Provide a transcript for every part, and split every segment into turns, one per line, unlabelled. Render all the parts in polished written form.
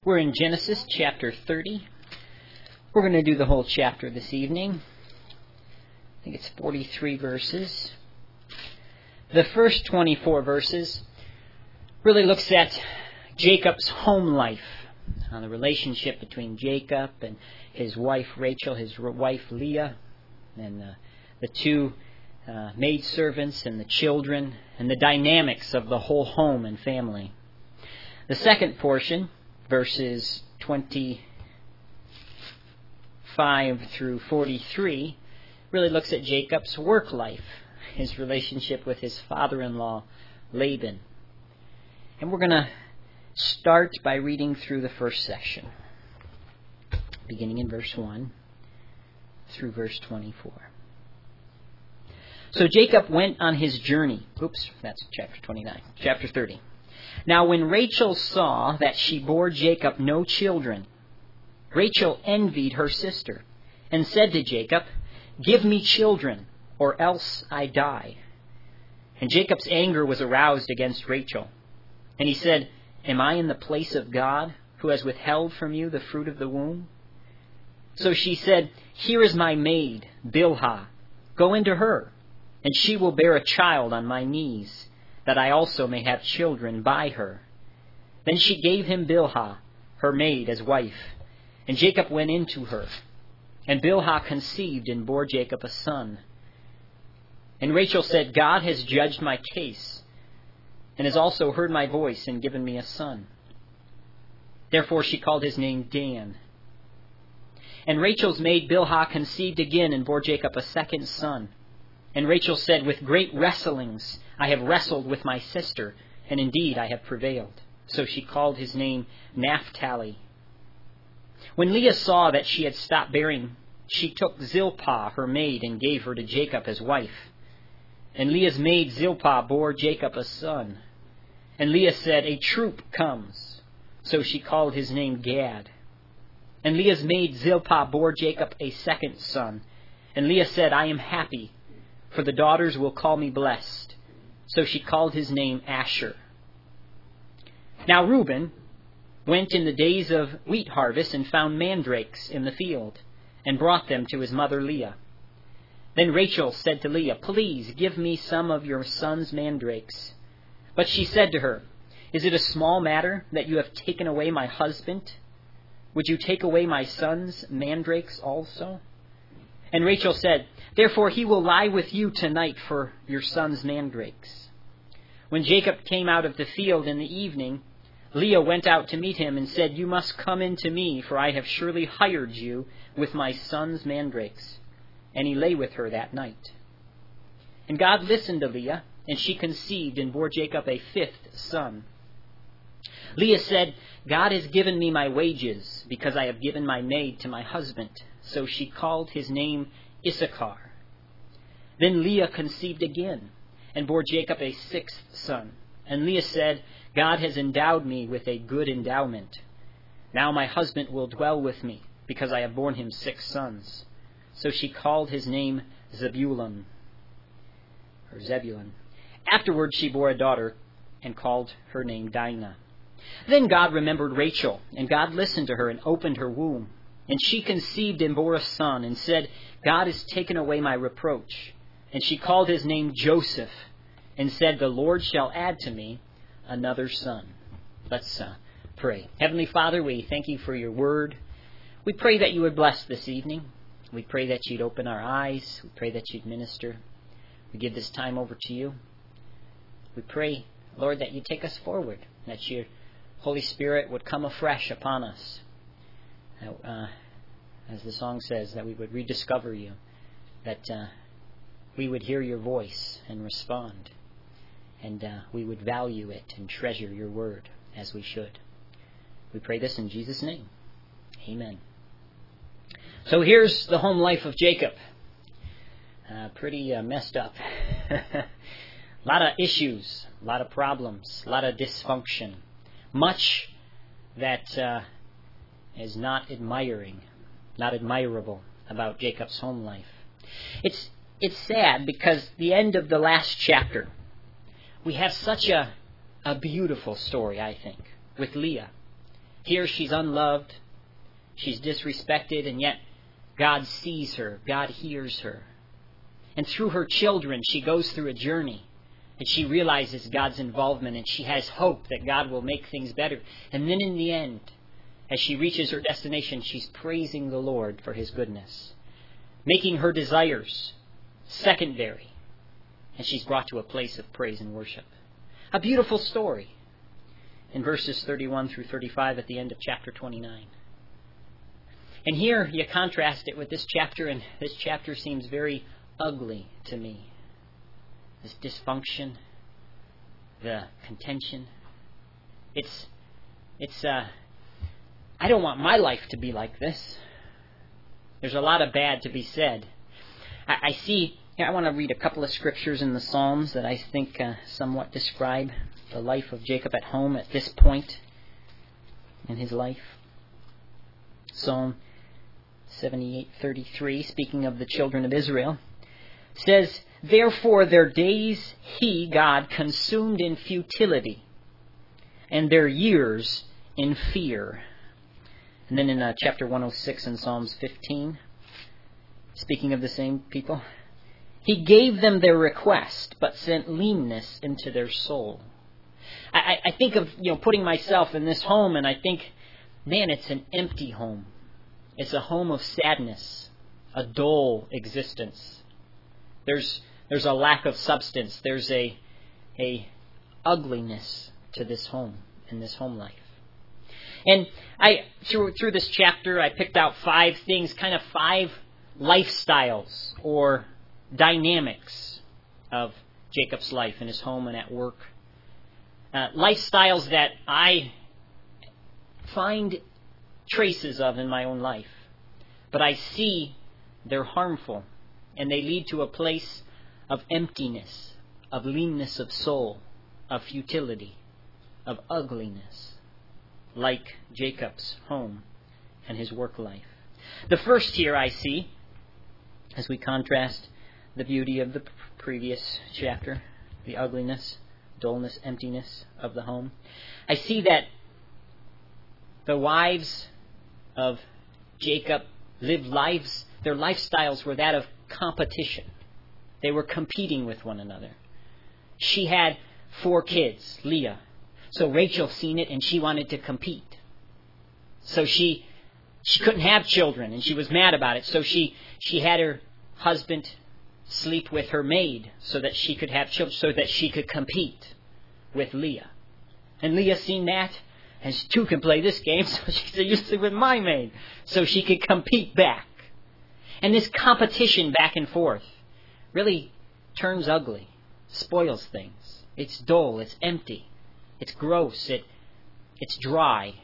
We're in Genesis chapter 30. We're going to do the whole chapter this evening. I think it's 43 verses. The first 24 verses really looks at Jacob's home life, the relationship between Jacob and his wife Rachel, his wife Leah, and the two maidservants and the children, and the dynamics of the whole home and family. The second portion, verses 25 through 43, really looks at Jacob's work life, his relationship with his father-in-law, Laban. And we're going to start by reading through the first section, beginning in verse 1 through verse 24. So Jacob went on his journey. That's chapter 29. Chapter 30. Now when Rachel saw that she bore Jacob no children, Rachel envied her sister, and said to Jacob, "Give me children, or else I die." And Jacob's anger was aroused against Rachel. And he said, "Am I in the place of God, who has withheld from you the fruit of the womb?" So she said, "Here is my maid, Bilhah. Go into her, and she will bear a child on my knees, that I also may have children by her." Then she gave him Bilhah, her maid, as wife. And Jacob went into her. And Bilhah conceived and bore Jacob a son. And Rachel said, "God has judged my case, and has also heard my voice and given me a son." Therefore she called his name Dan. And Rachel's maid Bilhah conceived again and bore Jacob a second son. And Rachel said, "With great wrestlings I have wrestled with my sister, and indeed I have prevailed." So she called his name Naphtali. When Leah saw that she had stopped bearing, she took Zilpah, her maid, and gave her to Jacob as wife. And Leah's maid Zilpah bore Jacob a son. And Leah said, "A troop comes." So she called his name Gad. And Leah's maid Zilpah bore Jacob a second son. And Leah said, "I am happy, for the daughters will call me blessed." So she called his name Asher. Now Reuben went in the days of wheat harvest and found mandrakes in the field, and brought them to his mother Leah. Then Rachel said to Leah, "Please give me some of your son's mandrakes." But she said to her, "Is it a small matter that you have taken away my husband? Would you take away my son's mandrakes also?" And Rachel said, "Therefore he will lie with you tonight for your son's mandrakes." When Jacob came out of the field in the evening, Leah went out to meet him and said, "You must come in to me, for I have surely hired you with my son's mandrakes." And he lay with her that night. And God listened to Leah, and she conceived and bore Jacob a fifth son. Leah said, "God has given me my wages, because I have given my maid to my husband." So she called his name Issachar. Then Leah conceived again, and bore Jacob a sixth son. And Leah said, "God has endowed me with a good endowment. Now my husband will dwell with me, because I have borne him 6 sons. So she called his name Zebulun. Afterward she bore a daughter, and called her name Dinah. Then God remembered Rachel, and God listened to her and opened her womb. And she conceived and bore a son, and said, "God has taken away my reproach." And she called his name Joseph, and said, "The Lord shall add to me another son." Let's pray. Heavenly Father, we thank you for your word. We pray that you would bless this evening. We pray that you'd open our eyes. We pray that you'd minister. We give this time over to you. We pray, Lord, that you take us forward, that your Holy Spirit would come afresh upon us. As the song says, that we would rediscover you, that we would hear your voice and respond, and we would value it and treasure your word as we should. We pray this in Jesus' name. Amen. So here's the home life of Jacob. Pretty messed up. A lot of issues, a lot of problems, a lot of dysfunction. Much that is not admirable about Jacob's home life. It's sad because the end of the last chapter, we have such a beautiful story, I think, with Leah. Here she's unloved, she's disrespected, and yet God sees her, God hears her. And through her children, she goes through a journey. And she realizes God's involvement, and she has hope that God will make things better. And then in the end, as she reaches her destination, she's praising the Lord for His goodness, making her desires secondary. And she's brought to a place of praise and worship. A beautiful story in verses 31 through 35 at the end of chapter 29. And here you contrast it with this chapter, and this chapter seems very ugly to me. This dysfunction, the contention. I don't want my life to be like this. There's a lot of bad to be said. I want to read a couple of scriptures in the Psalms that I think somewhat describe the life of Jacob at home at this point in his life. Psalm 78:33, speaking of the children of Israel, says, "Therefore their days He, God, consumed in futility, and their years in fear." And then in chapter 106 in Psalms 15, speaking of the same people, "He gave them their request, but sent leanness into their soul." I think of putting myself in this home, and I think, man, it's an empty home. It's a home of sadness, a dull existence. There's a lack of substance. There's a ugliness to this home, in this home life. And through this chapter, I picked out 5 things, kind of 5 lifestyles or dynamics of Jacob's life in his home and at work. Lifestyles that I find traces of in my own life. But I see they're harmful, and they lead to a place of emptiness, of leanness of soul, of futility, of ugliness, like Jacob's home and his work life. The first here I see, as we contrast the beauty of the previous chapter, the ugliness, dullness, emptiness of the home, I see that the wives of Jacob lived lives, their lifestyles were that of competition. They were competing with one another. She had 4 kids, Leah. So Rachel seen it, and she wanted to compete. So she couldn't have children, and she was mad about it. So she had her husband sleep with her maid so that she could have children, so that she could compete with Leah. And Leah seen that, and she too can play this game, so she said, "You sleep with my maid," so she could compete back. And this competition back and forth really turns ugly, spoils things. It's dull, it's empty, it's gross, it's dry.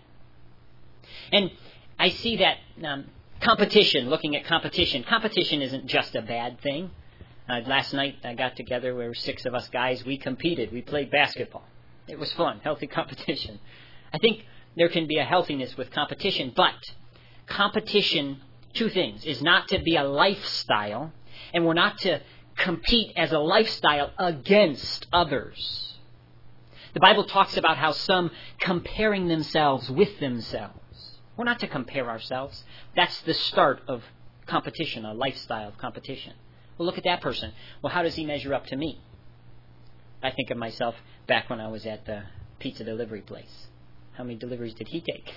And I see that competition, looking at competition isn't just a bad thing. Last night I got together, there were 6 of us guys, we competed, we played basketball. It was fun, healthy competition. I think there can be a healthiness with competition, but competition, 2 things, is not to be a lifestyle, and we're not to compete as a lifestyle against others. The Bible talks about how some comparing themselves with themselves. We're not to compare ourselves. That's the start of competition, a lifestyle of competition. Well, look at that person. Well, how does he measure up to me? I think of myself back when I was at the pizza delivery place. How many deliveries did he take?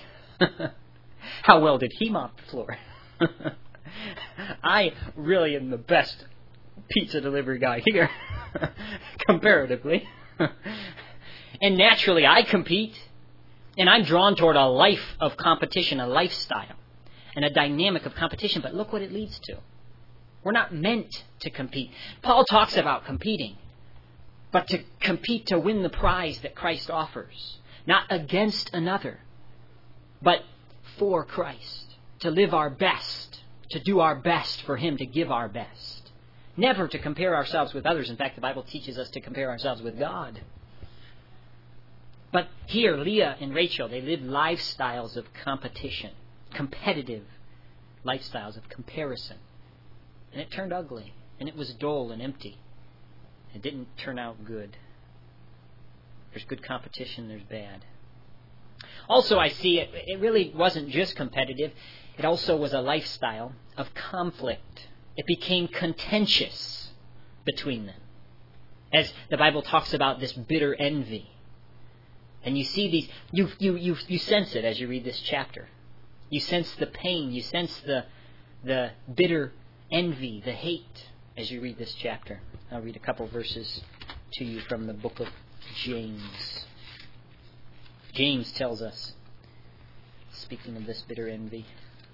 How well did he mop the floor? I really am the best pizza delivery guy here, comparatively. And naturally, I compete, and I'm drawn toward a life of competition, a lifestyle, and a dynamic of competition. But look what it leads to. We're not meant to compete. Paul talks about competing, but to compete to win the prize that Christ offers. Not against another, but for Christ. To live our best, to do our best for Him, to give our best. Never to compare ourselves with others. In fact, the Bible teaches us to compare ourselves with God. But here, Leah and Rachel, they lived lifestyles of competition, competitive lifestyles of comparison. And it turned ugly, and it was dull and empty. It didn't turn out good. There's good competition, there's bad. Also, I see it really wasn't just competitive. It also was a lifestyle of conflict. It became contentious between them. As the Bible talks about this bitter envy. And you see these, you sense it as you read this chapter. You sense the pain, you sense the bitter envy, the hate as you read this chapter. I'll read a couple verses to you from the book of James. James tells us, speaking of this bitter envy,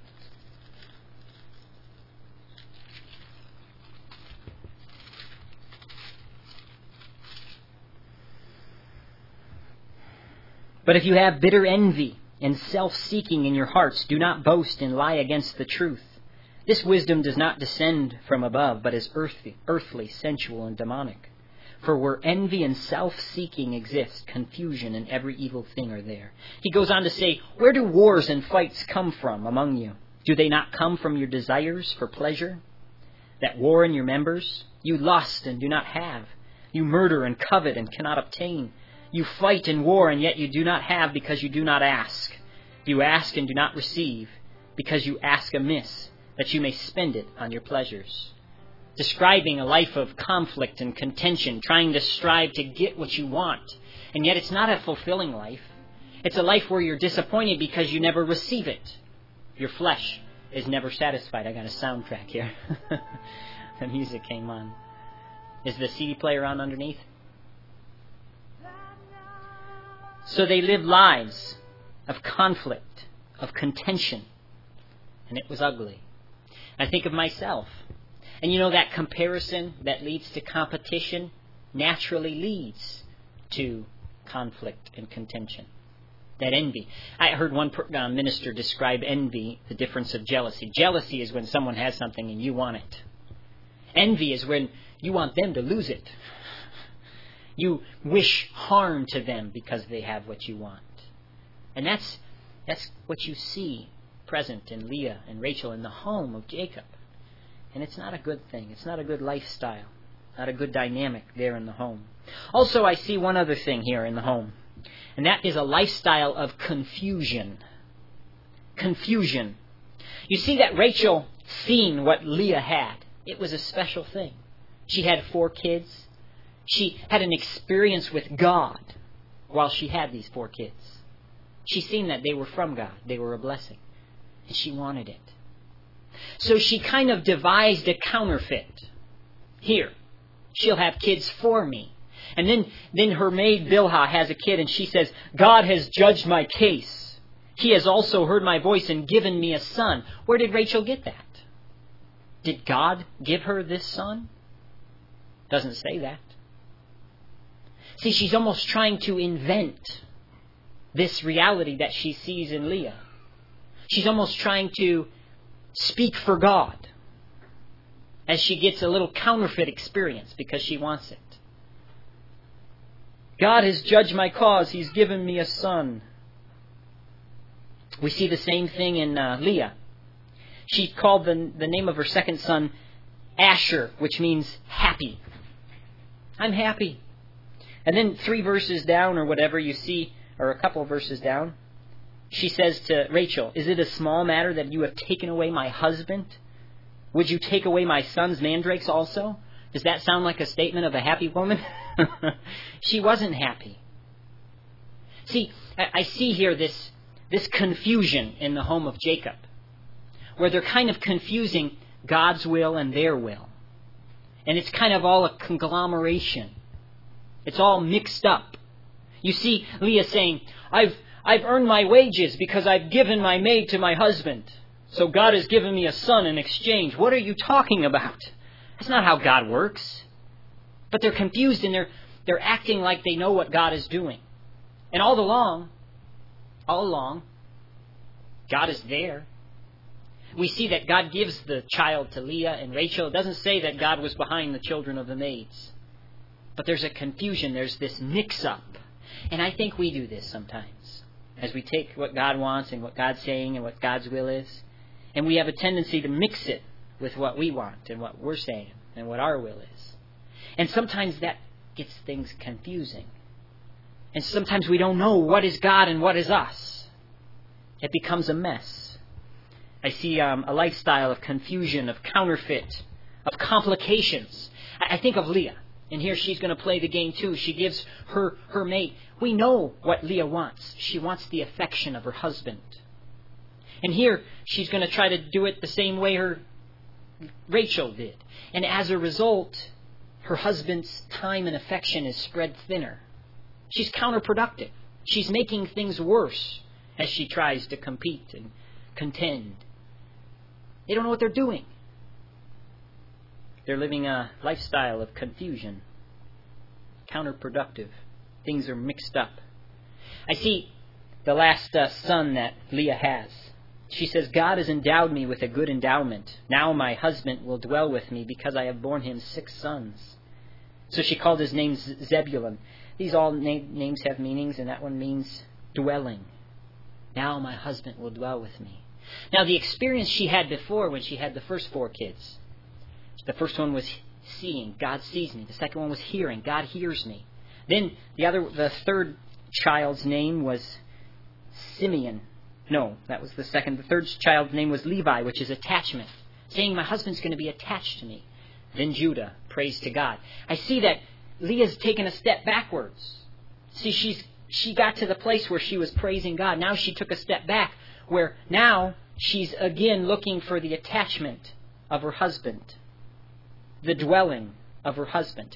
but if you have bitter envy and self-seeking in your hearts, do not boast and lie against the truth. This wisdom does not descend from above, but is earthly, sensual, and demonic. For where envy and self-seeking exist, confusion and every evil thing are there. He goes on to say, where do wars and fights come from among you? Do they not come from your desires for pleasure that war in your members? You lust and do not have. You murder and covet and cannot obtain. You fight and war, and yet you do not have because you do not ask. You ask and do not receive because you ask amiss, that you may spend it on your pleasures. Describing a life of conflict and contention, trying to strive to get what you want. And yet it's not a fulfilling life. It's a life where you're disappointed because you never receive it. Your flesh is never satisfied. I got a soundtrack here. The music came on. Is the CD player on underneath? So they lived lives of conflict, of contention. And it was ugly. I think of myself. And you know, that comparison that leads to competition naturally leads to conflict and contention. That envy. I heard one minister describe envy, the difference of jealousy. Jealousy is when someone has something and you want it. Envy is when you want them to lose it. You wish harm to them because they have what you want. And that's what you see present in Leah and Rachel in the home of Jacob. And it's not a good thing. It's not a good lifestyle. Not a good dynamic there in the home. Also, I see one other thing here in the home. And that is a lifestyle of confusion. Confusion. You see that Rachel seen what Leah had. It was a special thing. She had 4 kids. She had an experience with God while she had these 4 kids. She seen that they were from God. They were a blessing. And she wanted it. So she kind of devised a counterfeit. Here, she'll have kids for me. And then her maid Bilhah has a kid and she says, God has judged my case. He has also heard my voice and given me a son. Where did Rachel get that? Did God give her this son? Doesn't say that. See, she's almost trying to invent this reality that she sees in Leah. She's almost trying to speak for God as she gets a little counterfeit experience because she wants it. God has judged my cause. He's given me a son. We see the same thing in Leah. She called the name of her second son Asher, which means happy. I'm happy. And then 3 verses down or whatever you see, or a couple of verses down, she says to Rachel, is it a small matter that you have taken away my husband? Would you take away my son's mandrakes also? Does that sound like a statement of a happy woman? She wasn't happy. See, I see here this confusion in the home of Jacob, where they're kind of confusing God's will and their will. And it's kind of all a conglomeration. It's all mixed up. You see Leah saying, I've earned my wages because I've given my maid to my husband. So God has given me a son in exchange. What are you talking about? That's not how God works. But they're confused and they're acting like they know what God is doing. And all along, God is there. We see that God gives the child to Leah and Rachel. It doesn't say that God was behind the children of the maids. But there's a confusion. There's this mix-up. And I think we do this sometimes. As we take what God wants and what God's saying and what God's will is. And we have a tendency to mix it with what we want and what we're saying and what our will is. And sometimes that gets things confusing. And sometimes we don't know what is God and what is us. It becomes a mess. I see a lifestyle of confusion, of counterfeit, of complications. I think of Leah. And here she's going to play the game too. She gives her mate. We know what Leah wants. She wants the affection of her husband. And here she's going to try to do it the same way Rachel did. And as a result, her husband's time and affection is spread thinner. She's counterproductive. She's making things worse as she tries to compete and contend. They don't know what they're doing. They're living a lifestyle of confusion, counterproductive. Things are mixed up. I see the last son that Leah has. She says, God has endowed me with a good endowment. Now my husband will dwell with me because I have borne him 6 sons. So she called his name Zebulun. These all names have meanings, and that one means dwelling. Now my husband will dwell with me. Now the experience she had before when she had the first 4 kids. The first one was seeing, God sees me. The second one was hearing, God hears me. Then the third child's name was Simeon. No, that was the second. The third child's name was Levi, which is attachment. Saying my husband's going to be attached to me. Then Judah, praise to God. I see that Leah's taken a step backwards. See, she got to the place where she was praising God. Now she took a step back where now she's again looking for the attachment of her husband. The dwelling of her husband.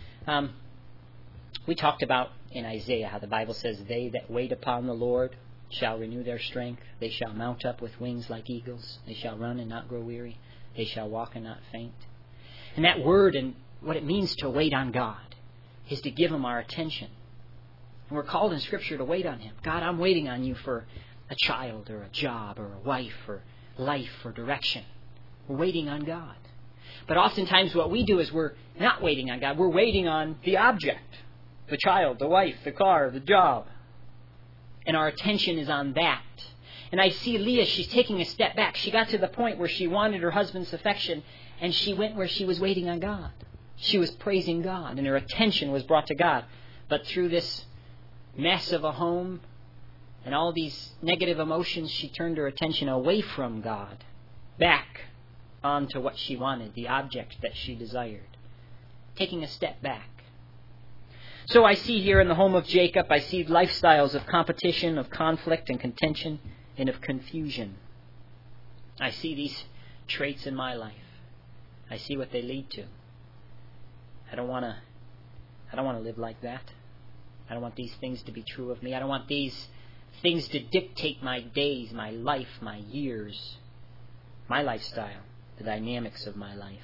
We talked about in Isaiah how the Bible says, they that wait upon the Lord shall renew their strength. They shall mount up with wings like eagles. They shall run and not grow weary. They shall walk and not faint. And that word and what it means to wait on God is to give Him our attention. And we're called in Scripture to wait on Him. God, I'm waiting on you for a child or a job or a wife or life or direction. We're waiting on God. But oftentimes what we do is we're not waiting on God. We're waiting on the object, the child, the wife, the car, the job. And our attention is on that. And I see Leah, she's taking a step back. She got to the point where she wanted her husband's affection, and she went where she was waiting on God. She was praising God, and her attention was brought to God. But through this mess of a home and all these negative emotions, she turned her attention away from God, back onto what she wanted, the object that she desired. Taking a step back. So I see here in the home of Jacob, I see lifestyles of competition, of conflict and contention, and of confusion. I see these traits in my life. I see what they lead to. I don't want to live like that. I don't want these things to be true of me. I don't want these things to dictate my days, my life, my years, my lifestyle, the dynamics of my life.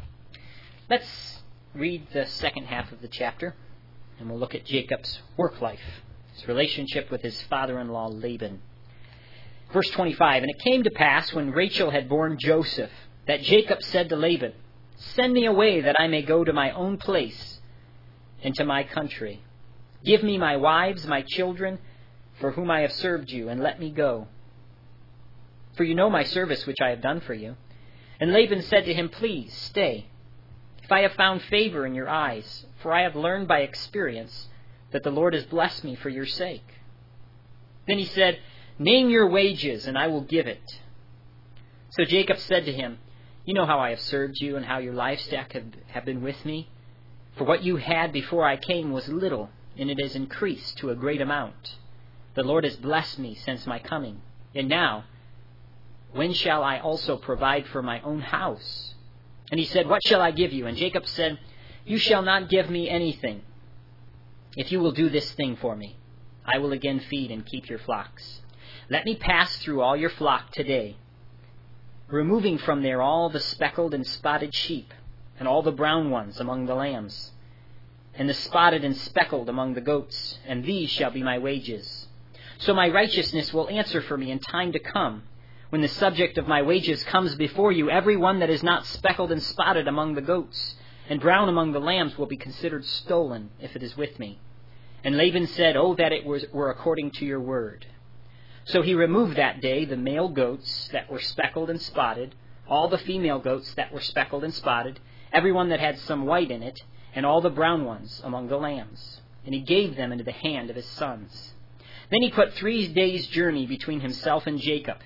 Let's read the second half of the chapter, and we'll look at Jacob's work life, his relationship with his father-in-law Laban. Verse 25, and it came to pass when Rachel had borne Joseph, that Jacob said to Laban, send me away that I may go to my own place and to my country. Give me my wives, my children, for whom I have served you, and let me go. For you know my service which I have done for you. And Laban said to him, please, stay, if I have found favor in your eyes, for I have learned by experience that the Lord has blessed me for your sake. Then he said, name your wages, and I will give it. So Jacob said to him, you know how I have served you, and how your livestock have been with me. For what you had before I came was little, and it has increased to a great amount. The Lord has blessed me since my coming. And now, when shall I also provide for my own house? And he said, what shall I give you? And Jacob said, you shall not give me anything. If you will do this thing for me, I will again feed and keep your flocks. Let me pass through all your flock today, removing from there all the speckled and spotted sheep, and all the brown ones among the lambs, and the spotted and speckled among the goats, and these shall be my wages. So my righteousness will answer for me in time to come. When the subject of my wages comes before you, every one that is not speckled and spotted among the goats, and brown among the lambs, will be considered stolen, if it is with me. And Laban said, oh, that it were according to your word. So he removed that day the male goats that were speckled and spotted, all the female goats that were speckled and spotted, every one that had some white in it, and all the brown ones among the lambs. and he gave them into the hand of his sons. Then he put 3 days' journey between himself and Jacob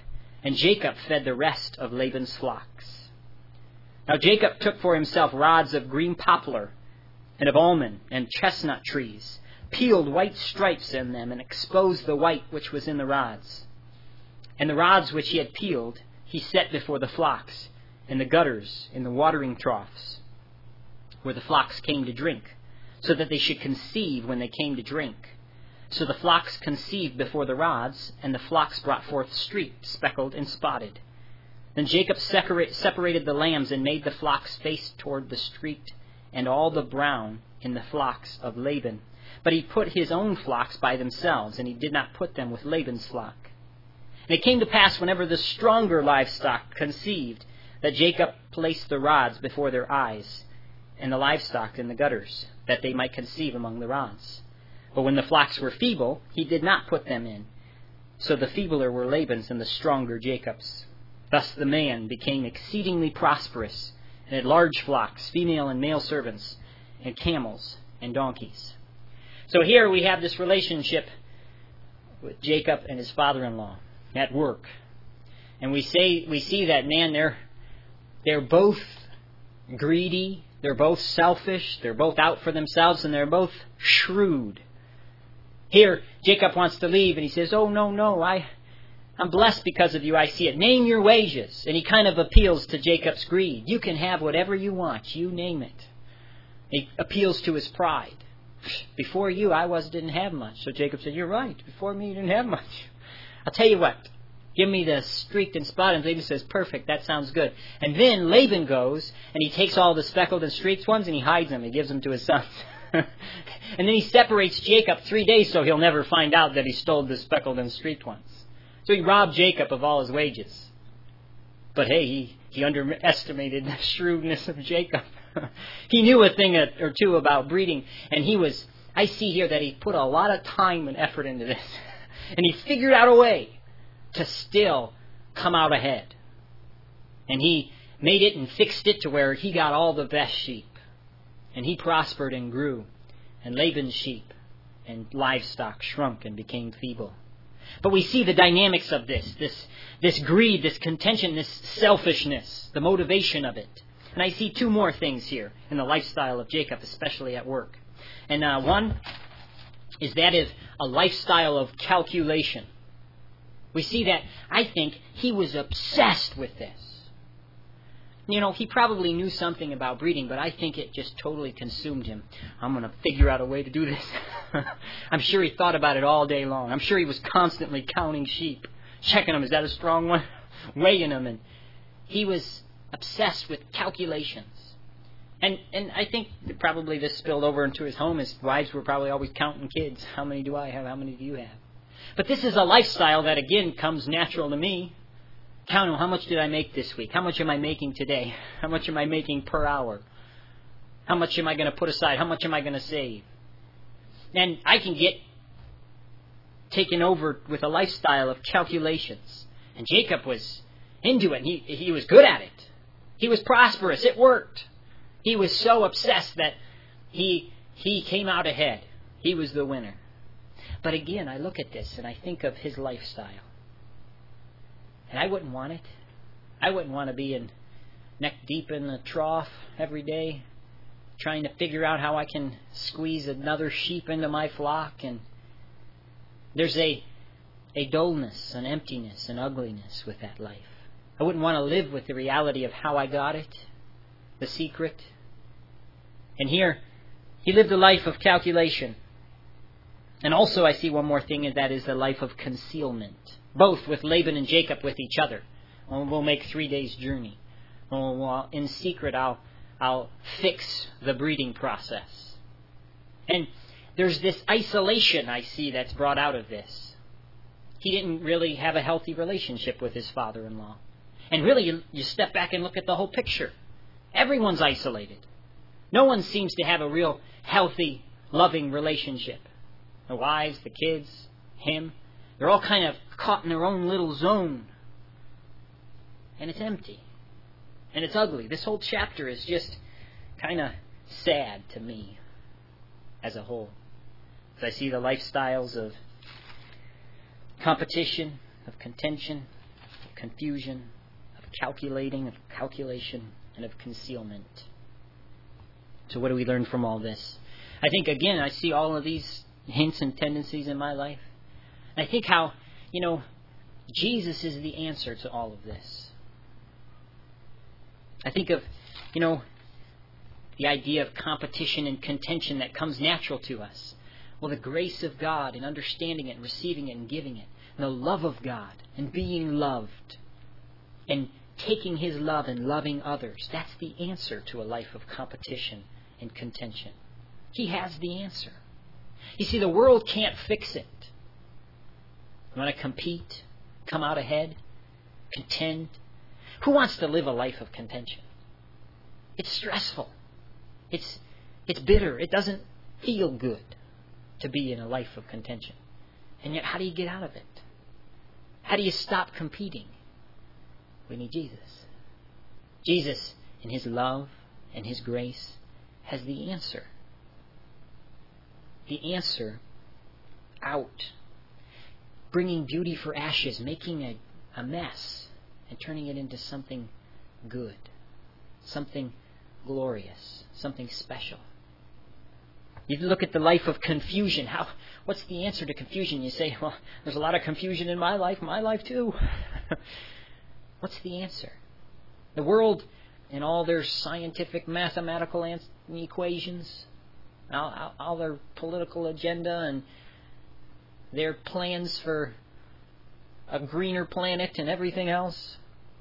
fed the rest of Laban's flocks. Now Jacob took for himself rods of green poplar, and of almond and chestnut trees, peeled white stripes in them, and exposed the white which was in the rods. And the rods which he had peeled he set before the flocks, in the gutters, in the watering troughs, where the flocks came to drink, so that they should conceive when they came to drink. So the flocks conceived before the rods, and the flocks brought forth streaked, speckled, and spotted. Then Jacob separated the lambs and made the flocks face toward the streaked and all the brown in the flocks of Laban. But he put his own flocks by themselves, and he did not put them with Laban's flock. And it came to pass, whenever the stronger livestock conceived, that Jacob placed the rods before their eyes, and the livestock in the gutters, that they might conceive among the rods. But when the flocks were feeble, he did not put them in. So the feebler were Laban's, and the stronger Jacob's. Thus the man became exceedingly prosperous, and had large flocks, female and male servants, and camels and donkeys. So here we have this relationship with Jacob and his father-in-law at work. And we see that, man, they're both greedy, they're both selfish, they're both out for themselves, and they're both shrewd. Here, Jacob wants to leave, and he says, "Oh, no, I'm blessed because of you, I see it. Name your wages." And he kind of appeals to Jacob's greed. You can have whatever you want, you name it. He appeals to his pride. Before you, didn't have much. So Jacob said, "You're right. Before me, you didn't have much. I'll tell you what. Give me the streaked and spotted." And Laban says, "Perfect, that sounds good." And then Laban goes, and he takes all the speckled and streaked ones, and he hides them. He gives them to his sons. And then he separates Jacob 3 days so he'll never find out that he stole the speckled and streaked ones. So he robbed Jacob of all his wages. But hey, he underestimated the shrewdness of Jacob. He knew a thing or two about breeding, and I see here that he put a lot of time and effort into this. And he figured out a way to still come out ahead. And he made it and fixed it to where he got all the best sheep. And he prospered and grew. And Laban's sheep and livestock shrunk and became feeble. But we see the dynamics of this greed, this contention, this selfishness, the motivation of it. And I see 2 more things here in the lifestyle of Jacob, especially at work. And one is a lifestyle of calculation. We see that, I think, he was obsessed with this. He probably knew something about breeding, but I think it just totally consumed him. I'm going to figure out a way to do this. I'm sure he thought about it all day long. I'm sure he was constantly counting sheep, checking them. Is that a strong one? Weighing them. And he was obsessed with calculations. And I think that probably this spilled over into his home. His wives were probably always counting kids. How many do I have? How many do you have? But this is a lifestyle that, again, comes natural to me. Counting, how much did I make this week? How much am I making today? How much am I making per hour? How much am I going to put aside? How much am I going to save? And I can get taken over with a lifestyle of calculations. And Jacob was into it. He was good at it. He was prosperous. It worked. He was so obsessed that he came out ahead. He was the winner. But again, I look at this and I think of his lifestyle. And I wouldn't want it. I wouldn't want to be neck deep in the trough every day, trying to figure out how I can squeeze another sheep into my flock. And there's a dullness, an emptiness, an ugliness with that life. I wouldn't want to live with the reality of how I got it, the secret. And here, he lived a life of calculation. And also I see one more thing, and that is the life of concealment. Both with Laban and Jacob with each other. We'll make 3 days' journey. In secret, I'll fix the breeding process. And there's this isolation I see that's brought out of this. He didn't really have a healthy relationship with his father-in-law. And really, you step back and look at the whole picture. Everyone's isolated. No one seems to have a real healthy, loving relationship. The wives, the kids, him. They're all kind of caught in their own little zone. And it's empty. And it's ugly. This whole chapter is just kind of sad to me as a whole. As I see the lifestyles of competition, of contention, of confusion, of calculating, of calculation, and of concealment. So what do we learn from all this? I think, again, I see all of these hints and tendencies in my life. I think how, Jesus is the answer to all of this. I think of, the idea of competition and contention that comes natural to us. Well, the grace of God and understanding it and receiving it and giving it. And the love of God and being loved. And taking His love and loving others. That's the answer to a life of competition and contention. He has the answer. You see, the world can't fix it. You want to compete? Come out ahead? Contend? Who wants to live a life of contention? It's stressful. It's bitter. It doesn't feel good to be in a life of contention. And yet, how do you get out of it? How do you stop competing? We need Jesus. Jesus, in His love and His grace, has the answer. The answer out. Bringing beauty for ashes, making a mess, and turning it into something good, something glorious, something special. You look at the life of confusion. What's the answer to confusion? You say, well, there's a lot of confusion in my life too. What's the answer? The world and all their scientific, mathematical equations, all their political agenda and their plans for a greener planet and everything else.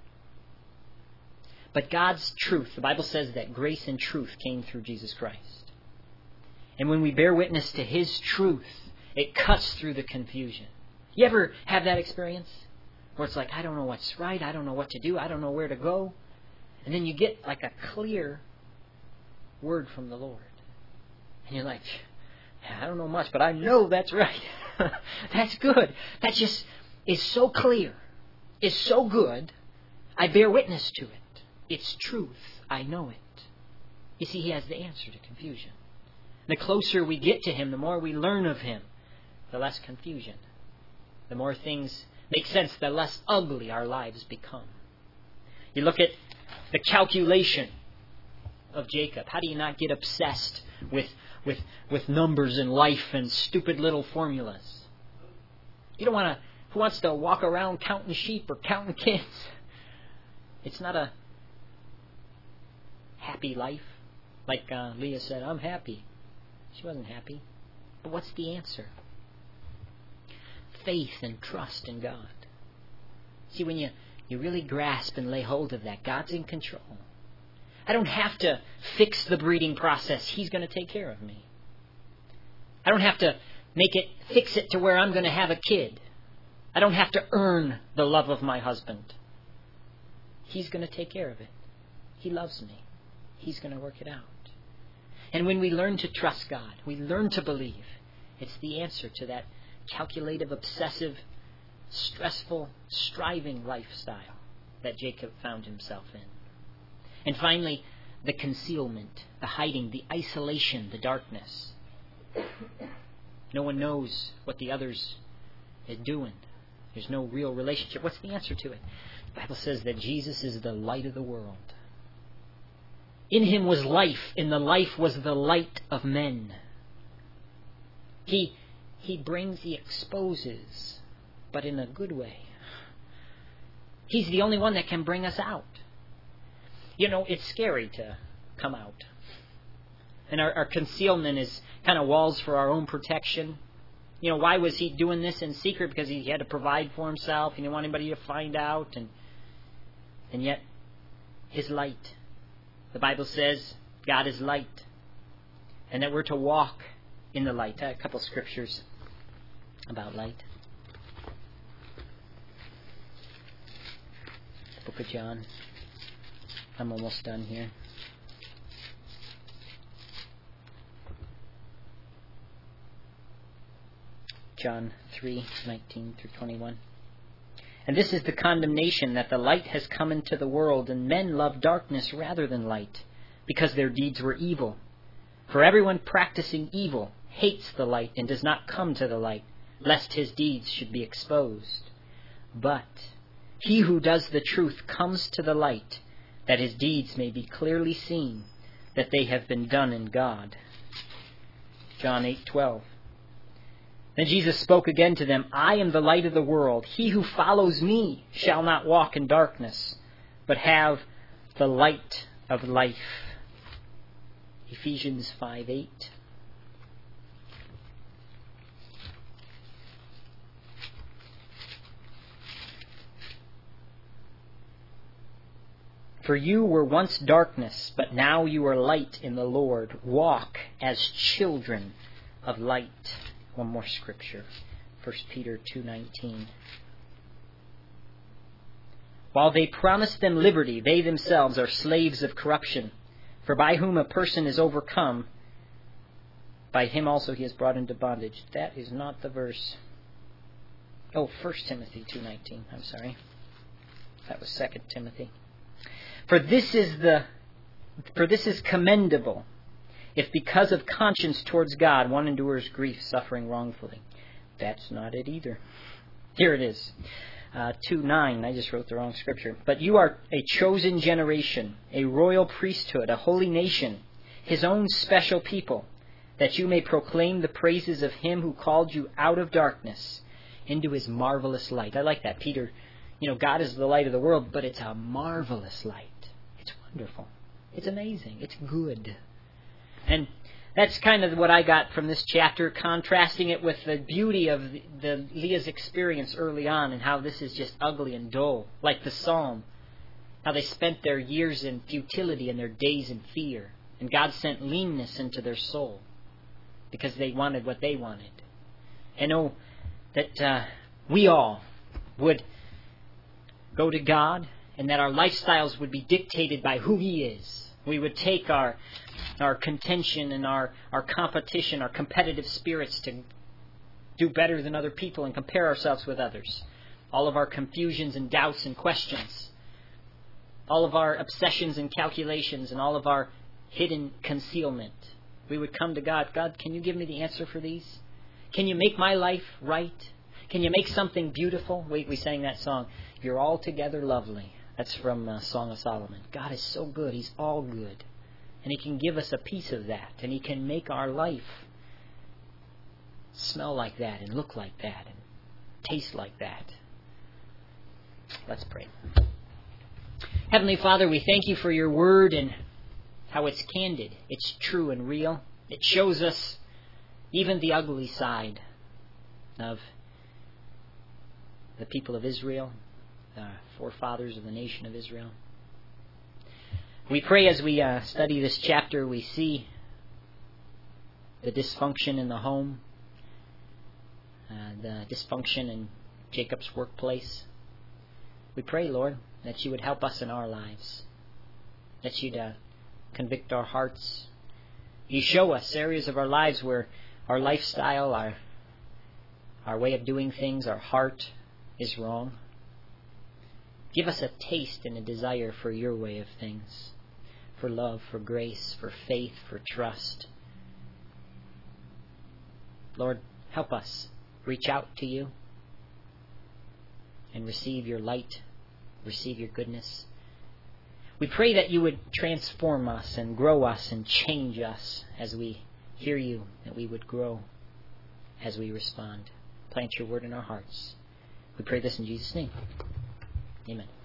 But God's truth, the Bible says that grace and truth came through Jesus Christ. And when we bear witness to His truth, it cuts through the confusion. You ever have that experience? Where it's like, I don't know what's right, I don't know what to do, I don't know where to go. And then you get like a clear word from the Lord. And you're like, I don't know much, but I know that's right. That's good. That just is so clear, is so good, I bear witness to it. It's truth. I know it. You see, He has the answer to confusion. The closer we get to Him, the more we learn of Him, the less confusion. The more things make sense, the less ugly our lives become. You look at the calculation of Jacob. How do you not get obsessed with numbers in life and stupid little formulas? You don't want to. Who wants to walk around counting sheep or counting kids? It's not a happy life. Like Leah said, I'm happy. She wasn't happy. But what's the answer? Faith and trust in God. See, when you really grasp and lay hold of that, God's in control. I don't have to fix the breeding process. He's going to take care of me. I don't have to fix it to where I'm going to have a kid. I don't have to earn the love of my husband. He's going to take care of it. He loves me. He's going to work it out. And when we learn to trust God, we learn to believe, it's the answer to that calculative, obsessive, stressful, striving lifestyle that Jacob found himself in. And finally, the concealment, the hiding, the isolation, the darkness. No one knows what the others is doing. There's no real relationship. What's the answer to it? The Bible says that Jesus is the light of the world. In Him was life, and the life was the light of men. He exposes, but in a good way. He's the only one that can bring us out. It's scary to come out. And our concealment is kind of walls for our own protection. Why was he doing this in secret? Because he had to provide for himself. He didn't want anybody to find out. And yet, His light. The Bible says God is light. And that we're to walk in the light. A couple scriptures about light. The book of John. I'm almost done here. John 3:19 through 21. And this is the condemnation, that the light has come into the world, and men love darkness rather than light, because their deeds were evil. For everyone practicing evil hates the light and does not come to the light, lest his deeds should be exposed. But he who does the truth comes to the light, that his deeds may be clearly seen, that they have been done in God. John 8:12. Then Jesus spoke again to them, I am the light of the world. He who follows me shall not walk in darkness, but have the light of life. Ephesians 5:8. For you were once darkness, but now you are light in the Lord. Walk as children of light. One more scripture. 1 Peter 2:19. While they promise them liberty, they themselves are slaves of corruption. For by whom a person is overcome, by him also he is brought into bondage. That is not the verse. Oh, 1 Timothy 2:19. I'm sorry. That was 2 Timothy. For this is commendable, if because of conscience towards God one endures grief, suffering wrongfully. That's not it either. Here it is. 2:9. I just wrote the wrong scripture. But you are a chosen generation, a royal priesthood, a holy nation, his own special people, that you may proclaim the praises of him who called you out of darkness into his marvelous light. I like that. Peter, God is the light of the world, but it's a marvelous light. It's wonderful. It's amazing. It's good. And that's kind of what I got from this chapter, contrasting it with the beauty of the Leah's experience early on and how this is just ugly and dull, like the psalm. How they spent their years in futility and their days in fear. And God sent leanness into their soul because they wanted what they wanted. And know that we all would go to God and that our lifestyles would be dictated by who He is. We would take our contention and our competition, our competitive spirits to do better than other people and compare ourselves with others. All of our confusions and doubts and questions. All of our obsessions and calculations and all of our hidden concealment. We would come to God. God, can you give me the answer for these? Can you make my life right? Can you make something beautiful? We sang that song, You're Altogether Lovely. That's from Song of Solomon. God is so good. He's all good. And He can give us a piece of that. And He can make our life smell like that and look like that and taste like that. Let's pray. Heavenly Father, we thank You for Your Word and how it's candid. It's true and real. It shows us even the ugly side of the people of Israel, the forefathers of the nation of Israel. We pray as we study this chapter, we see the dysfunction in the home, the dysfunction in Jacob's workplace. We pray, Lord, that You would help us in our lives, that You'd convict our hearts. You show us areas of our lives where our lifestyle, our way of doing things, our heart is wrong. Give us a taste and a desire for Your way of things, for love, for grace, for faith, for trust. Lord, help us reach out to You and receive Your light, receive Your goodness. We pray that You would transform us and grow us and change us as we hear You, that we would grow as we respond. Plant Your word in our hearts. We pray this in Jesus' name. Amen.